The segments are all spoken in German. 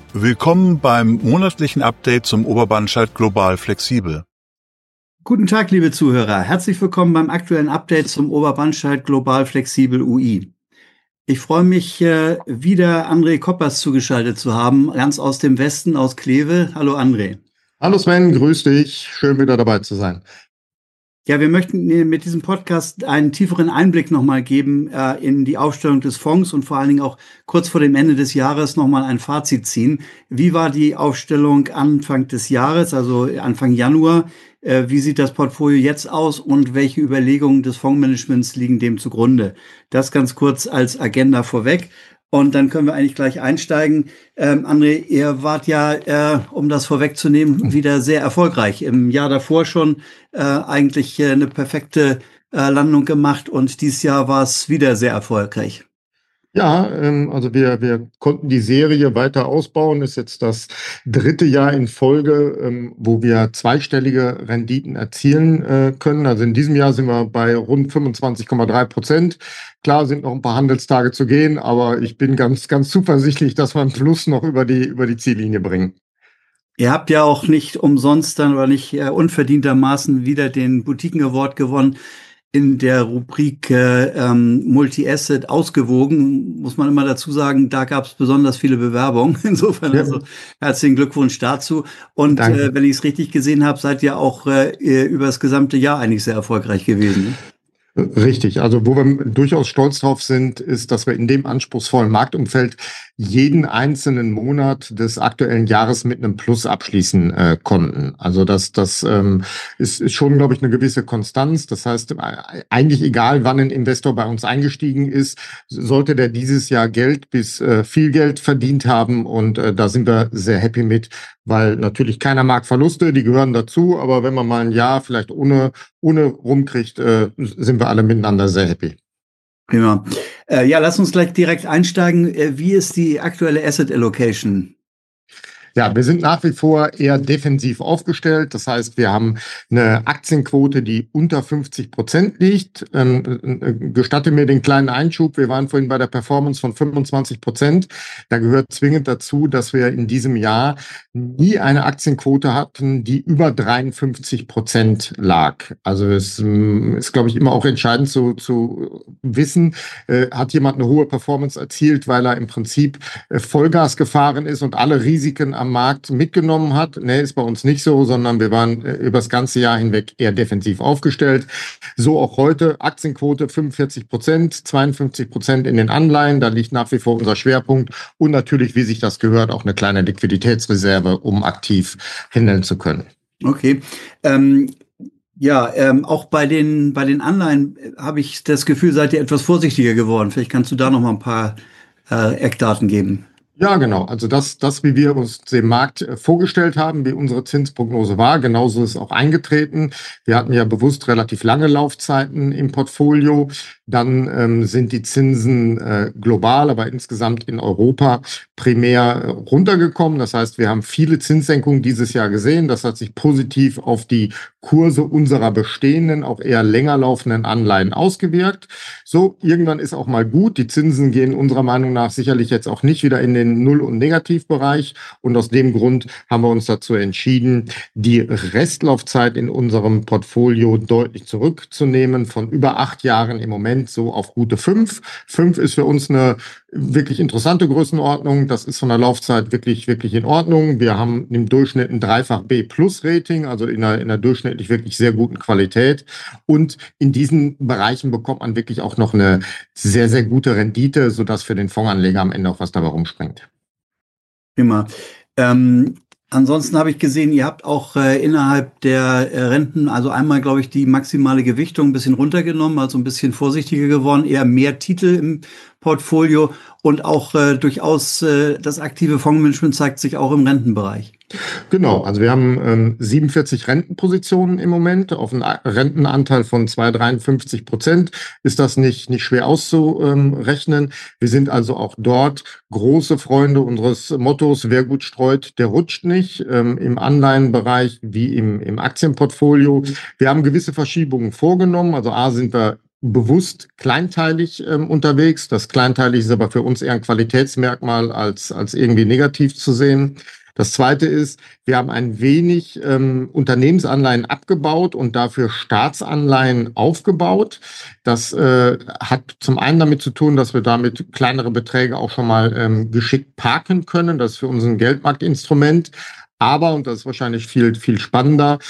Willkommen beim monatlichen Update zum Oberbahnsteig Global Flexibel. Guten Tag, liebe Zuhörer. Herzlich willkommen beim aktuellen Update zum Oberbahnsteig Global Flexibel UI. Ich freue mich, wieder André Koppers zugeschaltet zu haben, ganz aus dem Westen, aus Kleve. Hallo André. Hallo Sven, grüß dich. Schön wieder dabei zu sein. Ja, wir möchten mit diesem Podcast einen tieferen Einblick nochmal geben in die Aufstellung des Fonds und vor allen Dingen auch kurz vor dem Ende des Jahres nochmal ein Fazit ziehen. Wie war die Aufstellung Anfang des Jahres, also Anfang Januar? Wie sieht das Portfolio jetzt aus und welche Überlegungen des Fondsmanagements liegen dem zugrunde? Das ganz kurz als Agenda vorweg. Und dann können wir eigentlich gleich einsteigen. André, ihr wart ja, um das vorwegzunehmen, wieder sehr erfolgreich. Im Jahr davor schon eigentlich eine perfekte Landung gemacht und dieses Jahr war es wieder sehr erfolgreich. Ja, also wir konnten die Serie weiter ausbauen. Ist jetzt das dritte Jahr in Folge, wo wir zweistellige Renditen erzielen können. Also in diesem Jahr sind wir bei rund 25,3%. Klar sind noch ein paar Handelstage zu gehen, aber ich bin ganz zuversichtlich, dass wir einen Plus noch über die Ziellinie bringen. Ihr habt ja auch nicht umsonst dann oder nicht unverdientermaßen wieder den Boutiquen Award gewonnen. In der Rubrik Multi-Asset ausgewogen, muss man immer dazu sagen, da gab es besonders viele Bewerbungen. Insofern Ja. also herzlichen Glückwunsch dazu. Und wenn ich es richtig gesehen habe, seid ihr auch über das gesamte Jahr eigentlich sehr erfolgreich gewesen. Richtig, also wo wir durchaus stolz drauf sind, ist, dass wir in dem anspruchsvollen Marktumfeld jeden einzelnen Monat des aktuellen Jahres mit einem Plus abschließen konnten. Also das ist schon, glaube ich, eine gewisse Konstanz. Das heißt, eigentlich egal, wann ein Investor bei uns eingestiegen ist, sollte der dieses Jahr Geld bis viel Geld verdient haben. Und da sind wir sehr happy mit, weil natürlich keiner mag Verluste, die gehören dazu. Aber wenn man mal ein Jahr vielleicht ohne rumkriegt, sind wir alle miteinander sehr happy. Prima. Ja, lass uns gleich direkt einsteigen. Wie ist die aktuelle Asset Allocation? Ja, wir sind nach wie vor eher defensiv aufgestellt. Das heißt, wir haben eine Aktienquote, die unter 50% liegt. Gestatte mir den kleinen Einschub. Wir waren vorhin bei der Performance von 25%. Da gehört zwingend dazu, dass wir in diesem Jahr nie eine Aktienquote hatten, die über 53% lag. Also es ist, glaube ich, immer auch entscheidend zu wissen, hat jemand eine hohe Performance erzielt, weil er im Prinzip Vollgas gefahren ist und alle Risiken am Markt mitgenommen hat. Nee, ist bei uns nicht so, sondern wir waren über das ganze Jahr hinweg eher defensiv aufgestellt. So auch heute, Aktienquote 45%, 52% in den Anleihen, da liegt nach wie vor unser Schwerpunkt und natürlich, wie sich das gehört, auch eine kleine Liquiditätsreserve, um aktiv handeln zu können. Okay. Auch bei den Anleihen habe ich das Gefühl, seid ihr etwas vorsichtiger geworden. Vielleicht kannst du da noch mal ein paar Eckdaten geben. Ja, genau. Also das, wie wir uns den Markt vorgestellt haben, wie unsere Zinsprognose war, genauso ist auch eingetreten. Wir hatten ja bewusst relativ lange Laufzeiten im Portfolio. Dann sind die Zinsen global, aber insgesamt in Europa primär runtergekommen. Das heißt, wir haben viele Zinssenkungen dieses Jahr gesehen. Das hat sich positiv auf die Kurse unserer bestehenden, auch eher länger laufenden Anleihen ausgewirkt. So, irgendwann ist auch mal gut. Die Zinsen gehen unserer Meinung nach sicherlich jetzt auch nicht wieder in den Null- und Negativbereich. Und aus dem Grund haben wir uns dazu entschieden, die Restlaufzeit in unserem Portfolio deutlich zurückzunehmen, von über 8 Jahren im Moment so auf gute 5. 5 ist für uns eine wirklich interessante Größenordnung. Das ist von der Laufzeit wirklich in Ordnung. Wir haben im Durchschnitt ein Dreifach B-Plus-Rating, also in einer durchschnittlich wirklich sehr guten Qualität. Und in diesen Bereichen bekommt man wirklich auch noch eine sehr, sehr gute Rendite, sodass für den Fondsanleger am Ende auch was dabei rumspringt. Prima. Ansonsten habe ich gesehen, ihr habt auch innerhalb der Renten, also einmal, glaube ich, die maximale Gewichtung ein bisschen runtergenommen, also ein bisschen vorsichtiger geworden, eher mehr Titel im Portfolio und auch durchaus das aktive Fondsmanagement zeigt sich auch im Rentenbereich. Genau, also wir haben 47 Rentenpositionen im Moment. Auf einen Rentenanteil von 2,53% ist das nicht schwer auszurechnen. Wir sind also auch dort große Freunde unseres Mottos, wer gut streut, der rutscht nicht, im Anleihenbereich wie im Aktienportfolio. Wir haben gewisse Verschiebungen vorgenommen. Also A, sind wir bewusst kleinteilig unterwegs. Das kleinteilig ist aber für uns eher ein Qualitätsmerkmal als irgendwie negativ zu sehen. Das Zweite ist, wir haben ein wenig Unternehmensanleihen abgebaut und dafür Staatsanleihen aufgebaut. Das hat zum einen damit zu tun, dass wir damit kleinere Beträge auch schon mal geschickt parken können. Das ist für uns ein Geldmarktinstrument. Aber, und das ist wahrscheinlich viel, viel spannender,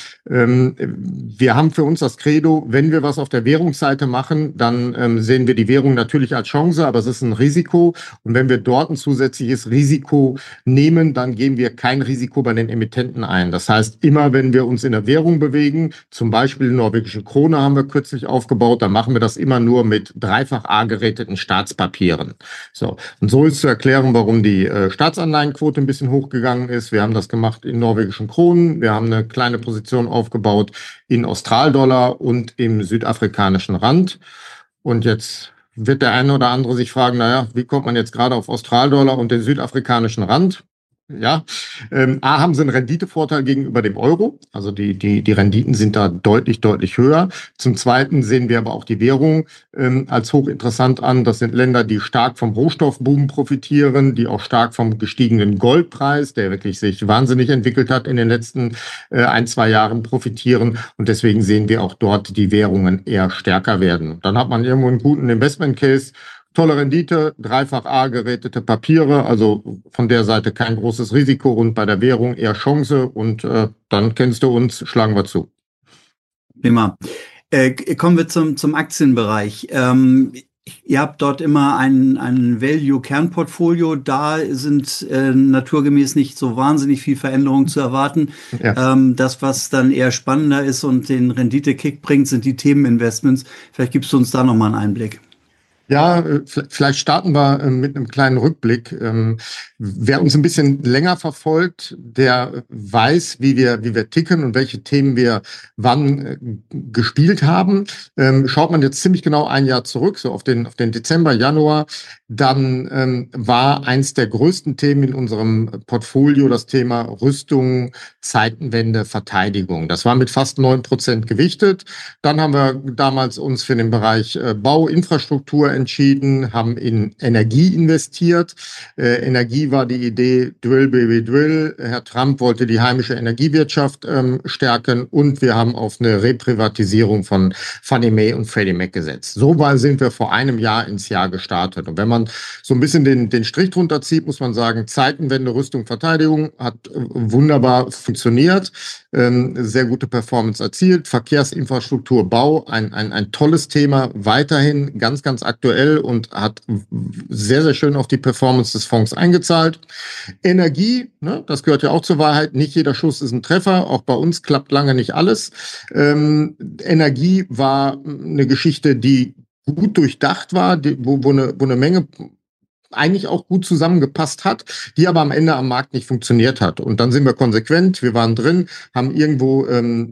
wir haben für uns das Credo, wenn wir was auf der Währungsseite machen, dann sehen wir die Währung natürlich als Chance, aber es ist ein Risiko. Und wenn wir dort ein zusätzliches Risiko nehmen, dann gehen wir kein Risiko bei den Emittenten ein. Das heißt, immer wenn wir uns in der Währung bewegen, zum Beispiel die norwegische Krone haben wir kürzlich aufgebaut, dann machen wir das immer nur mit dreifach A gerateten Staatspapieren. So. Und so ist zu erklären, warum die Staatsanleihenquote ein bisschen hochgegangen ist. Wir haben das gemacht in norwegischen Kronen. Wir haben eine kleine Position aufgebaut in Australdollar und im südafrikanischen Rand. Und jetzt wird der eine oder andere sich fragen, naja, wie kommt man jetzt gerade auf Australdollar und den südafrikanischen Rand? Ja, A, haben sie einen Renditevorteil gegenüber dem Euro. Also die Renditen sind da deutlich, deutlich höher. Zum Zweiten sehen wir aber auch die Währung als hochinteressant an. Das sind Länder, die stark vom Rohstoffboom profitieren, die auch stark vom gestiegenen Goldpreis, der wirklich sich wahnsinnig entwickelt hat in den letzten 1-2 Jahren, profitieren. Und deswegen sehen wir auch dort die Währungen eher stärker werden. Dann hat man irgendwo einen guten Investment Case. Tolle Rendite, dreifach A geratete Papiere, also von der Seite kein großes Risiko und bei der Währung eher Chance und dann kennst du uns, schlagen wir zu. Prima. Kommen wir zum Aktienbereich. Ihr habt dort immer ein Value-Kernportfolio. Da sind naturgemäß nicht so wahnsinnig viel Veränderungen zu erwarten. Ja. Das, was dann eher spannender ist und den Rendite-Kick bringt, sind die Themeninvestments. Vielleicht gibst du uns da nochmal einen Einblick. Ja, vielleicht starten wir mit einem kleinen Rückblick. Wer uns ein bisschen länger verfolgt, der weiß, wie wir ticken und welche Themen wir wann gespielt haben. Schaut man jetzt ziemlich genau ein Jahr zurück, so auf den Dezember, Januar, dann war eins der größten Themen in unserem Portfolio das Thema Rüstung, Zeitenwende, Verteidigung. Das war mit fast 9% gewichtet. Dann haben wir damals uns für den Bereich Bau, Infrastruktur entschieden, haben in Energie investiert. Energie war die Idee Drill, Baby, Drill. Herr Trump wollte die heimische Energiewirtschaft stärken und wir haben auf eine Reprivatisierung von Fannie Mae und Freddie Mac gesetzt. So sind wir vor einem Jahr ins Jahr gestartet. Und wenn man so ein bisschen den Strich drunter zieht, muss man sagen, Zeitenwende, Rüstung, Verteidigung hat wunderbar funktioniert, sehr gute Performance erzielt. Verkehrsinfrastruktur, Bau, ein tolles Thema, weiterhin ganz, ganz aktuell und hat sehr, sehr schön auf die Performance des Fonds eingezahlt. Energie, ne, das gehört ja auch zur Wahrheit, nicht jeder Schuss ist ein Treffer, auch bei uns klappt lange nicht alles. Energie war eine Geschichte, die gut durchdacht war, wo eine Menge eigentlich auch gut zusammengepasst hat, die aber am Ende am Markt nicht funktioniert hat. Und dann sind wir konsequent, wir waren drin, haben irgendwo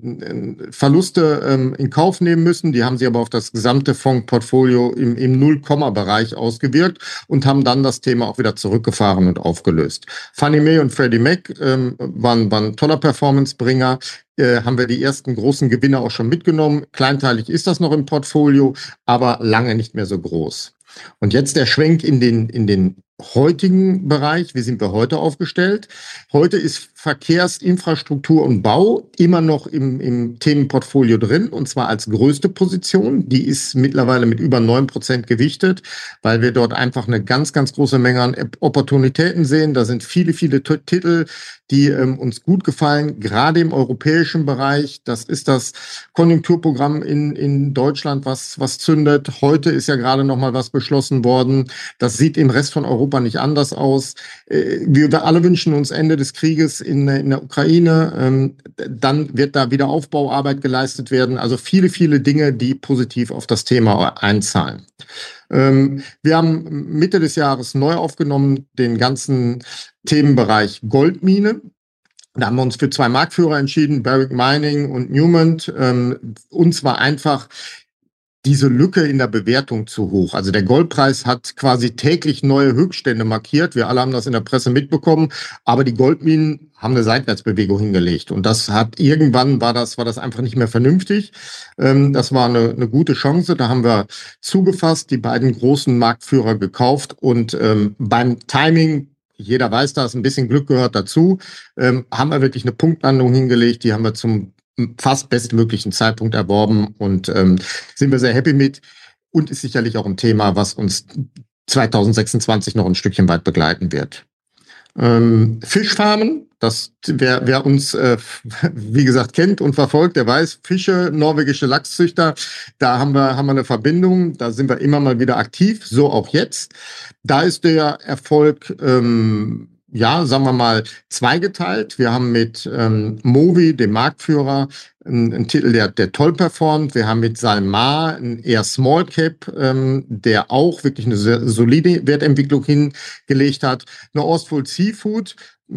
Verluste in Kauf nehmen müssen, die haben sie aber auf das gesamte Fondsportfolio im Null-Komma-Bereich ausgewirkt und haben dann das Thema auch wieder zurückgefahren und aufgelöst. Fannie Mae und Freddie Mac waren ein toller Performancebringer. Haben wir die ersten großen Gewinne auch schon mitgenommen. Kleinteilig ist das noch im Portfolio, aber lange nicht mehr so groß. Und jetzt der Schwenk in den heutigen Bereich. Wie sind wir heute aufgestellt? Heute ist Verkehrsinfrastruktur und Bau immer noch im Themenportfolio drin, und zwar als größte Position. Die ist mittlerweile mit über 9% gewichtet, weil wir dort einfach eine ganz, ganz große Menge an Opportunitäten sehen. Da sind viele, viele Titel, die uns gut gefallen, gerade im europäischen Bereich. Das ist das Konjunkturprogramm in Deutschland, was zündet. Heute ist ja gerade noch mal was beschlossen worden. Das sieht im Rest von Europa nicht anders aus. Wir alle wünschen uns Ende des Krieges in der Ukraine. Dann wird da wieder Aufbauarbeit geleistet werden. Also viele, viele Dinge, die positiv auf das Thema einzahlen. Wir haben Mitte des Jahres neu aufgenommen den ganzen Themenbereich Goldmine. Da haben wir uns für 2 Marktführer entschieden, Barrick Mining und Newmont. Uns war einfach diese Lücke in der Bewertung zu hoch. Also der Goldpreis hat quasi täglich neue Höchststände markiert. Wir alle haben das in der Presse mitbekommen, aber die Goldminen haben eine Seitwärtsbewegung hingelegt. Und das hat irgendwann war das einfach nicht mehr vernünftig. Das war eine gute Chance. Da haben wir zugefasst, die beiden großen Marktführer gekauft und beim Timing, jeder weiß das, ein bisschen Glück gehört dazu, haben wir wirklich eine Punktlandung hingelegt. Die haben wir zum fast bestmöglichen Zeitpunkt erworben und sind wir sehr happy mit und ist sicherlich auch ein Thema, was uns 2026 noch ein Stückchen weit begleiten wird. Fischfarmen, wer uns, wie gesagt, kennt und verfolgt, der weiß, Fische, norwegische Lachszüchter, da haben wir eine Verbindung, da sind wir immer mal wieder aktiv, so auch jetzt. Da ist der Erfolg, sagen wir mal, zweigeteilt. Wir haben mit Mowi, dem Marktführer, einen Titel, der toll performt. Wir haben mit Salmar einen eher Small Cap, der auch wirklich eine sehr solide Wertentwicklung hingelegt hat. Eine Ostfold Seafood,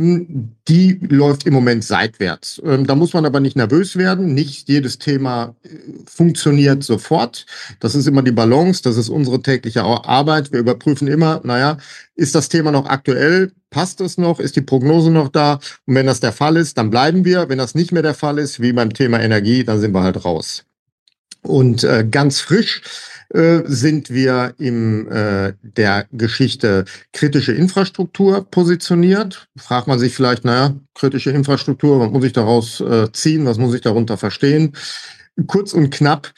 die läuft im Moment seitwärts. Da muss man aber nicht nervös werden. Nicht jedes Thema funktioniert sofort. Das ist immer die Balance. Das ist unsere tägliche Arbeit. Wir überprüfen immer, ist das Thema noch aktuell? Passt es noch? Ist die Prognose noch da? Und wenn das der Fall ist, dann bleiben wir. Wenn das nicht mehr der Fall ist, wie beim Thema Energie, dann sind wir halt raus. Und ganz frisch sind wir in der Geschichte kritische Infrastruktur positioniert. Fragt man sich vielleicht, kritische Infrastruktur, was muss ich daraus ziehen, was muss ich darunter verstehen? Kurz und knapp,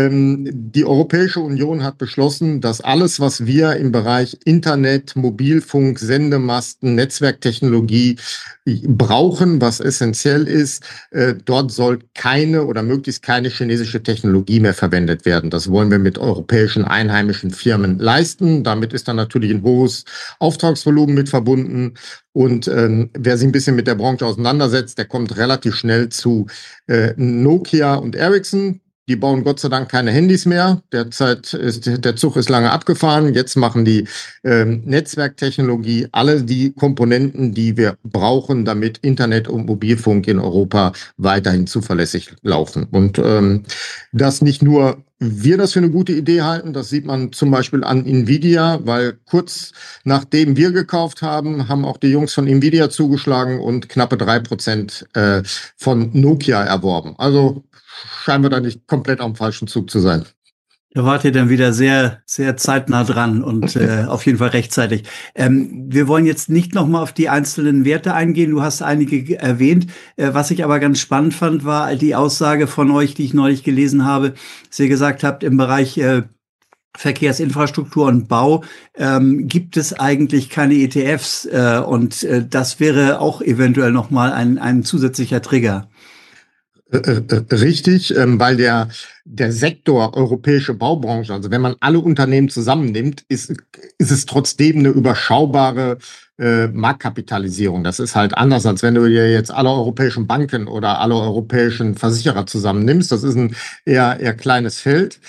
die Europäische Union hat beschlossen, dass alles, was wir im Bereich Internet, Mobilfunk, Sendemasten, Netzwerktechnologie brauchen, was essentiell ist, dort soll keine oder möglichst keine chinesische Technologie mehr verwendet werden. Das wollen wir mit europäischen einheimischen Firmen leisten. Damit ist dann natürlich ein hohes Auftragsvolumen mit verbunden. Und wer sich ein bisschen mit der Branche auseinandersetzt, der kommt relativ schnell zu Nokia und Ericsson. Die bauen Gott sei Dank keine Handys mehr. Der Zug ist lange abgefahren. Jetzt machen die Netzwerktechnologie alle die Komponenten, die wir brauchen, damit Internet und Mobilfunk in Europa weiterhin zuverlässig laufen. Und das nicht nur wir das für eine gute Idee halten, das sieht man zum Beispiel an Nvidia, weil kurz nachdem wir gekauft haben, haben auch die Jungs von Nvidia zugeschlagen und knappe 3% von Nokia erworben. Also scheinen wir da nicht komplett am falschen Zug zu sein. Da wart ihr dann wieder sehr, sehr zeitnah dran und auf jeden Fall rechtzeitig. Wir wollen jetzt nicht nochmal auf die einzelnen Werte eingehen. Du hast einige erwähnt. Was ich aber ganz spannend fand, war die Aussage von euch, die ich neulich gelesen habe, dass ihr gesagt habt, im Bereich Verkehrsinfrastruktur und Bau gibt es eigentlich keine ETFs und das wäre auch eventuell nochmal ein zusätzlicher Trigger. Richtig, weil der Sektor europäische Baubranche, also wenn man alle Unternehmen zusammennimmt, ist es trotzdem eine überschaubare Marktkapitalisierung. Das ist halt anders, als wenn du dir jetzt alle europäischen Banken oder alle europäischen Versicherer zusammennimmst. Das ist ein eher kleines Feld.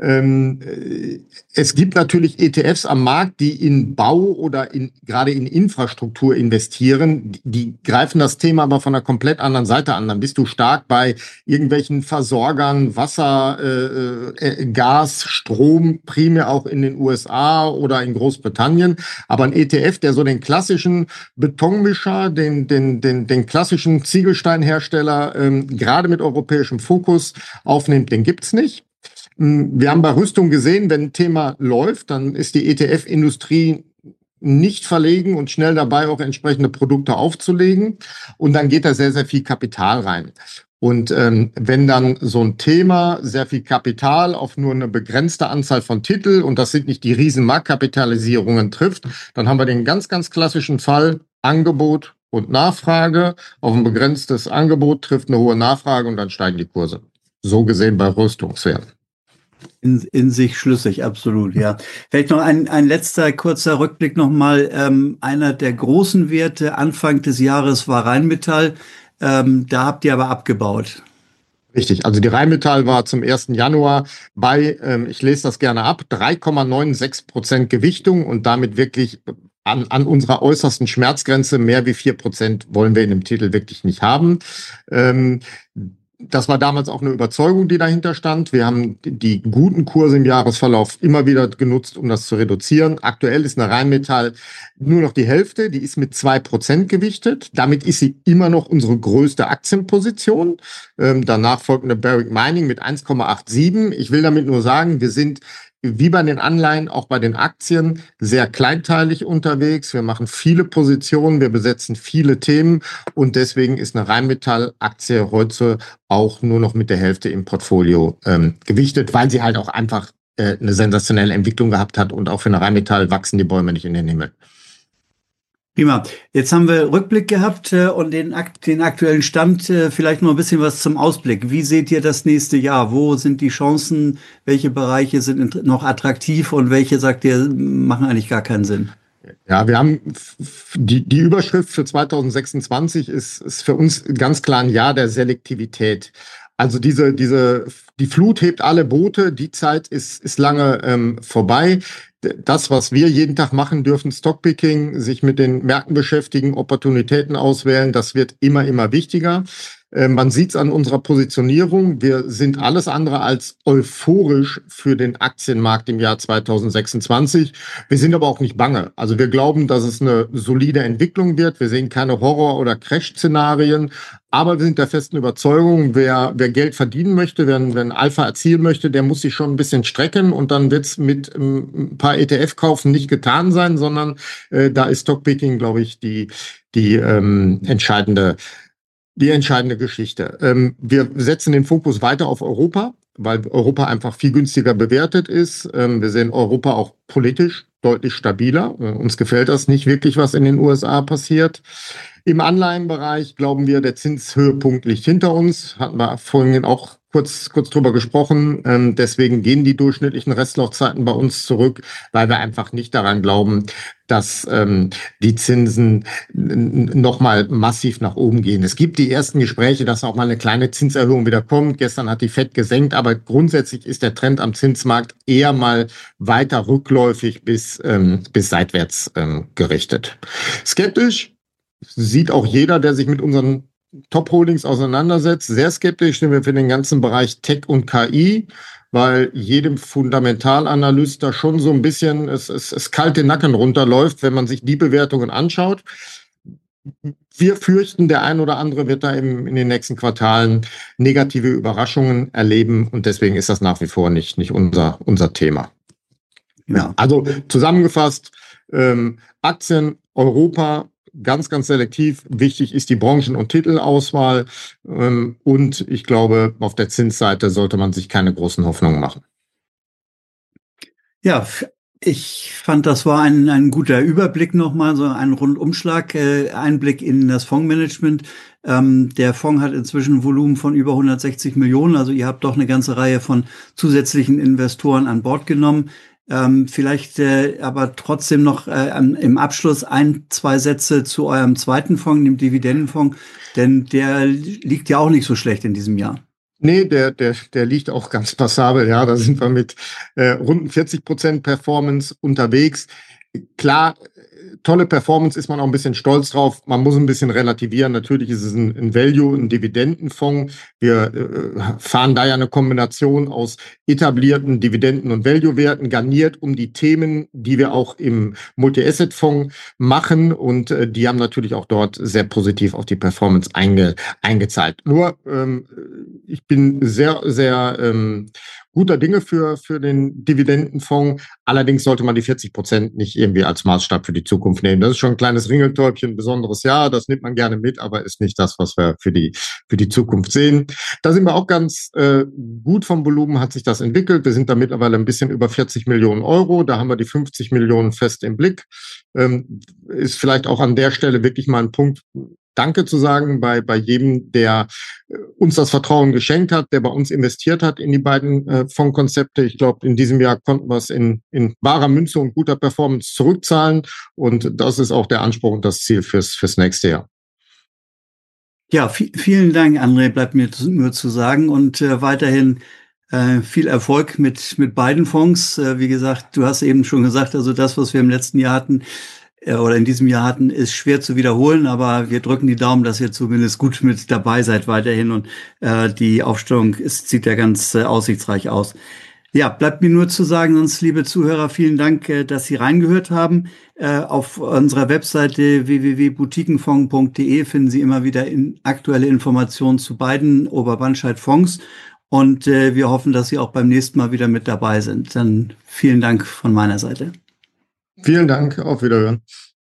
Es gibt natürlich ETFs am Markt, die in Bau oder gerade in Infrastruktur investieren. Die greifen das Thema aber von einer komplett anderen Seite an. Dann bist du stark bei irgendwelchen Versorgern, Wasser, Gas, Strom, primär auch in den USA oder in Großbritannien. Aber ein ETF, der so den klassischen Betonmischer, den klassischen Ziegelsteinhersteller, gerade mit europäischem Fokus aufnimmt, den gibt's nicht. Wir haben bei Rüstung gesehen, wenn ein Thema läuft, dann ist die ETF-Industrie nicht verlegen und schnell dabei, auch entsprechende Produkte aufzulegen. Und dann geht da sehr, sehr viel Kapital rein. Und wenn dann so ein Thema sehr viel Kapital auf nur eine begrenzte Anzahl von Titeln, und das sind nicht die riesen Marktkapitalisierungen, trifft, dann haben wir den ganz, ganz klassischen Fall Angebot und Nachfrage. Auf ein begrenztes Angebot trifft eine hohe Nachfrage und dann steigen die Kurse. So gesehen bei Rüstungswerten. In sich schlüssig, absolut, ja. Vielleicht noch ein letzter kurzer Rückblick nochmal. Einer der großen Werte Anfang des Jahres war Rheinmetall. Da habt ihr aber abgebaut. Richtig, also die Rheinmetall war zum 1. Januar bei, ich lese das gerne ab, 3,96% Gewichtung und damit wirklich an unserer äußersten Schmerzgrenze. Mehr wie 4% wollen wir in dem Titel wirklich nicht haben. Das war damals auch eine Überzeugung, die dahinter stand. Wir haben die guten Kurse im Jahresverlauf immer wieder genutzt, um das zu reduzieren. Aktuell ist eine Rheinmetall nur noch die Hälfte, die ist mit 2% gewichtet. Damit ist sie immer noch unsere größte Aktienposition. Danach folgt eine Barrick Mining mit 1,87. Ich will damit nur sagen, wir sind wie bei den Anleihen, auch bei den Aktien, sehr kleinteilig unterwegs. Wir machen viele Positionen, wir besetzen viele Themen und deswegen ist eine Rheinmetall-Aktie heute auch nur noch mit der Hälfte im Portfolio gewichtet, weil sie halt auch einfach eine sensationelle Entwicklung gehabt hat und auch für eine Rheinmetall wachsen die Bäume nicht in den Himmel. Prima. Jetzt haben wir Rückblick gehabt und den aktuellen Stand. Vielleicht noch ein bisschen was zum Ausblick. Wie seht ihr das nächste Jahr? Wo sind die Chancen? Welche Bereiche sind noch attraktiv und welche, sagt ihr, machen eigentlich gar keinen Sinn? Ja, wir haben die Überschrift für 2026 ist für uns ganz klar ein Jahr der Selektivität. Also die Flut hebt alle Boote, die Zeit ist lange vorbei. Das, was wir jeden Tag machen dürfen, Stockpicking, sich mit den Märkten beschäftigen, Opportunitäten auswählen, das wird immer wichtiger. Man sieht es an unserer Positionierung. Wir sind alles andere als euphorisch für den Aktienmarkt im Jahr 2026. Wir sind aber auch nicht bange. Also wir glauben, dass es eine solide Entwicklung wird. Wir sehen keine Horror- oder Crash-Szenarien. Aber wir sind der festen Überzeugung, wer Geld verdienen möchte, wer Alpha erzielen möchte, der muss sich schon ein bisschen strecken. Und dann wird es mit ein paar ETF-Kaufen nicht getan sein, sondern da ist Stockpicking, glaube ich, die entscheidende Geschichte. Wir setzen den Fokus weiter auf Europa, weil Europa einfach viel günstiger bewertet ist. Wir sehen Europa auch politisch deutlich stabiler. Uns gefällt das nicht wirklich, was in den USA passiert. Im Anleihenbereich glauben wir, der Zinshöhepunkt liegt hinter uns. Hatten wir vorhin auch kurz drüber gesprochen. Deswegen gehen die durchschnittlichen Restlaufzeiten bei uns zurück, weil wir einfach nicht daran glauben, dass die Zinsen nochmal massiv nach oben gehen. Es gibt die ersten Gespräche, dass auch mal eine kleine Zinserhöhung wieder kommt. Gestern hat die FED gesenkt, aber grundsätzlich ist der Trend am Zinsmarkt eher mal weiter rückläufig bis seitwärts gerichtet. Skeptisch sieht auch jeder, der sich mit unseren Top-Holdings auseinandersetzt. Sehr skeptisch sind wir für den ganzen Bereich Tech und KI, weil jedem Fundamentalanalyst da schon so ein bisschen es kalt den Nacken runterläuft, wenn man sich die Bewertungen anschaut. Wir fürchten, der ein oder andere wird da in den nächsten Quartalen negative Überraschungen erleben und deswegen ist das nach wie vor nicht unser Thema. Ja, also zusammengefasst, Aktien, Europa, ganz selektiv. Wichtig ist die Branchen- und Titelauswahl. Und ich glaube, auf der Zinsseite sollte man sich keine großen Hoffnungen machen. Ja, ich fand, das war ein guter Überblick nochmal, so ein Rundumschlag, Einblick in das Fondsmanagement. Der Fonds hat inzwischen ein Volumen von über 160 Millionen. Also ihr habt doch eine ganze Reihe von zusätzlichen Investoren an Bord genommen. Vielleicht aber trotzdem noch im Abschluss 1-2 Sätze zu eurem zweiten Fonds, dem Dividendenfonds, denn der liegt ja auch nicht so schlecht in diesem Jahr. Nee, der liegt auch ganz passabel. Ja, da sind wir mit rund 40% Performance unterwegs. Klar, tolle Performance, ist man auch ein bisschen stolz drauf. Man muss ein bisschen relativieren. Natürlich ist es ein Value, ein Dividendenfonds. Wir fahren da ja eine Kombination aus etablierten Dividenden- und Value-Werten, garniert um die Themen, die wir auch im Multi-Asset-Fonds machen. Und die haben natürlich auch dort sehr positiv auf die Performance eingezahlt. Nur, ich bin sehr guter Dinge für den Dividendenfonds. Allerdings sollte man die 40% nicht irgendwie als Maßstab für die Zukunft nehmen. Das ist schon ein kleines Ringeltäubchen, ein besonderes Jahr. Das nimmt man gerne mit, aber ist nicht das, was wir für die Zukunft sehen. Da sind wir auch ganz gut vom Volumen, hat sich das entwickelt. Wir sind da mittlerweile ein bisschen über 40 Millionen Euro. Da haben wir die 50 Millionen fest im Blick. Ist vielleicht auch an der Stelle wirklich mal ein Punkt, Danke zu sagen bei jedem, der uns das Vertrauen geschenkt hat, der bei uns investiert hat in die beiden Fondskonzepte. Ich glaube, in diesem Jahr konnten wir es in barer Münze und guter Performance zurückzahlen. Und das ist auch der Anspruch und das Ziel fürs nächste Jahr. Ja, vielen Dank, André, bleibt mir nur zu sagen und weiterhin viel Erfolg mit beiden Fonds. Wie gesagt, du hast eben schon gesagt, also das, was wir im letzten Jahr hatten, oder in diesem Jahr hatten, ist schwer zu wiederholen, aber wir drücken die Daumen, dass ihr zumindest gut mit dabei seid weiterhin und die Aufstellung sieht ja ganz aussichtsreich aus. Ja, bleibt mir nur zu sagen, sonst, liebe Zuhörer, vielen Dank, dass Sie reingehört haben. Auf unserer Webseite www.boutiquenfonds.de finden Sie immer wieder aktuelle Informationen zu beiden Oberbandscheid-Fonds. Und wir hoffen, dass Sie auch beim nächsten Mal wieder mit dabei sind. Dann vielen Dank von meiner Seite. Vielen Dank, auf Wiederhören.